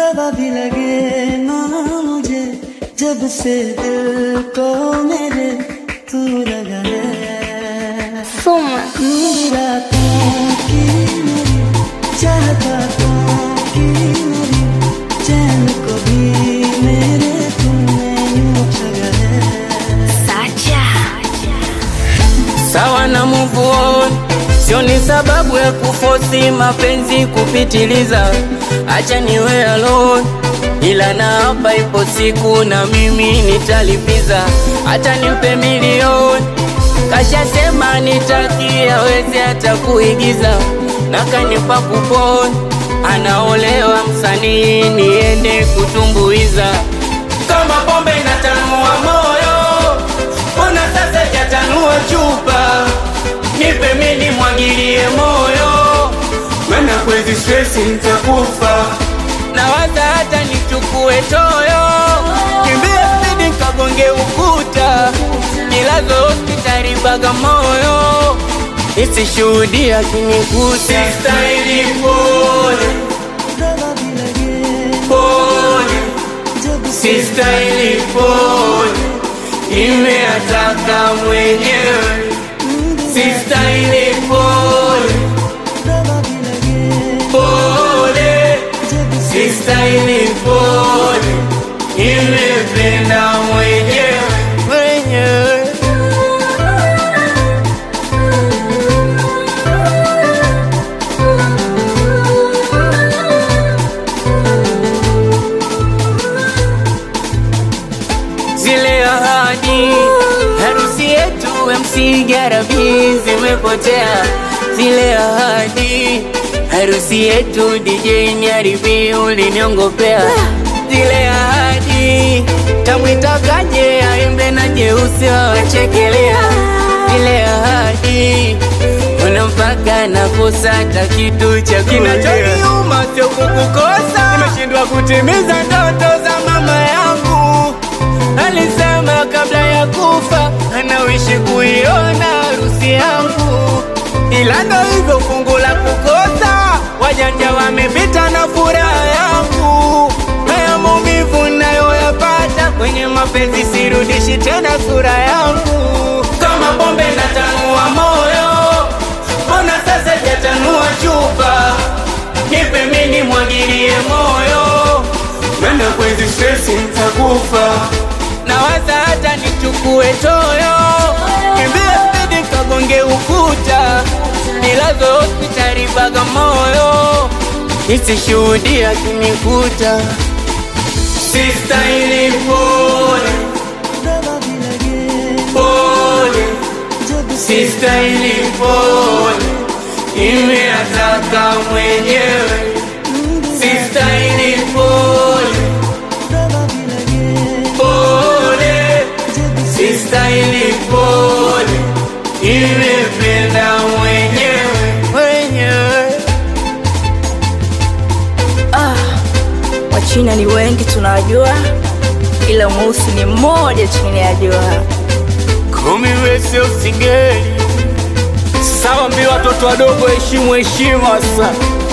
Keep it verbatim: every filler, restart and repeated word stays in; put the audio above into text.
दवा भी लगे ना मुझे जब से दिल को मेरे तू लगा है। Soma रातों की मेरी चाहता तो की मेरी चैन को भी मेरे तूने यूं ठगा है। Sacha Sawa na move on, sio ni sababu ya kufosi mapenzi kupitiliza. Acha niwe alone, ila na hapa ipo siku na mimi nitalipiza. Hata nimpe milioni, kasha sema nitakia wezi hata kuigiza. Na kanipa kuponi, anaolewa msanii niende kutumbuiza. Kama pombe inatanua moyo, mbona sasa jatanua chupa? Nipe mimi mwagilie moyo, maana kwezi stress nitakufa. Na waza hata nichukue toyo, kimbia speed nikagonge ukuta. Nilazo hospitali Bagamoyo, nisishuhudia kinikuta. Sistahili pole, pole, sistahili pole, imeataka mwenyewe. Sistahili pole, pole, sistahili pole, imependa mwenyewe, mwenyewe. Zile ahadi, harusi yetu M C Garabi zimepotea. Zile ahadi, harusi yetu D J Nyaribi uliniongopea. Zile ahadi, tamwitakaje aimbe na jeusi wachekelea. Zile ahadi, kuna mpaka nakosa hata kitu cha kinachoniuma sio kukukosa. Nimeshindwa kutimiza ndoto za mama yangu, alisema kabla ya kufa anawishi kuiona harusi yangu. Ila ndo hivyo fungu la kukosa, wajanja wamepita na furaha yangu. Haya maumivu nayoyapata kwenye mapenzi, sirudishi tena sura yangu. Kama pombe natanua moyo, mbona sasa jatanua chupa? Nipe mimi mwagilie moyo, maana kwezi stress nitakufa. Na waza hata nichukue toyo, kimbia speed kagonge ukuta. Nilazo hospitali Bagamoyo, nisishuhudia kinikuta. Sistahili pole, pole, sistahili pole, imeataka mwenyewe. Sistahili pole, pole, sistahili pole, imependa mwenyewe, mwenyewe. ah, Wachina ni wengi tunawajua, ila mweusi ni mmoja chini ya jua. Kumi wese usingeli, sawa mbi watoto wadogo heshimu heshima sasa.